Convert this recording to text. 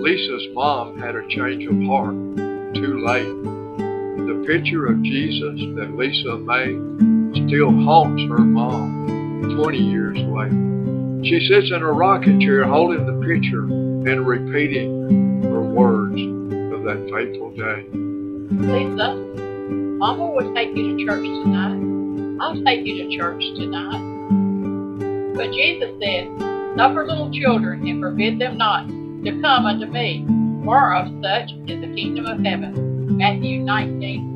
Lisa's mom had a change of heart too late. The picture of Jesus that Lisa made still haunts her mom 20 years later. She sits in a rocking chair holding the picture and repeating her words of that fateful day. Lisa, Mama will take you to church tonight. I'll take you to church tonight. But Jesus said, suffer little children and forbid them not to come unto me, for of such is the kingdom of heaven. Matthew 19:14.